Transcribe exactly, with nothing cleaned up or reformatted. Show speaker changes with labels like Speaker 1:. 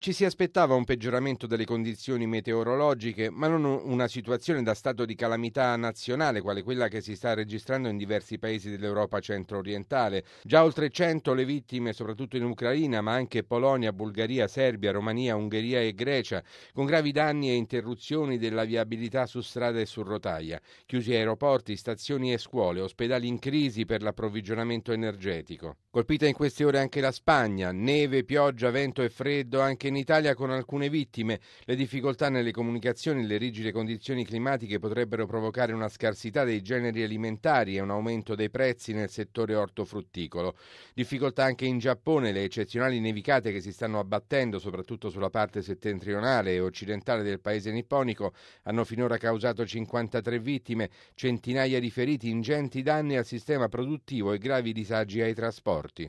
Speaker 1: Ci si aspettava un peggioramento delle condizioni meteorologiche, ma non una situazione da stato di calamità nazionale, quale quella che si sta registrando in diversi paesi dell'Europa centro-orientale. Già oltre cento le vittime, soprattutto in Ucraina, ma anche Polonia, Bulgaria, Serbia, Romania, Ungheria e Grecia, con gravi danni e interruzioni della viabilità su strada e su rotaia. Chiusi aeroporti, stazioni e scuole, ospedali in crisi per l'approvvigionamento energetico. Colpita in queste ore anche la Spagna, neve, pioggia, vento e freddo anche in Italia con alcune vittime. Le difficoltà nelle comunicazioni e le rigide condizioni climatiche potrebbero provocare una scarsità dei generi alimentari e un aumento dei prezzi nel settore ortofrutticolo. Difficoltà anche in Giappone, le eccezionali nevicate che si stanno abbattendo soprattutto sulla parte settentrionale e occidentale del paese nipponico hanno finora causato cinquantatré vittime, centinaia di feriti, ingenti danni al sistema produttivo e gravi disagi ai trasporti.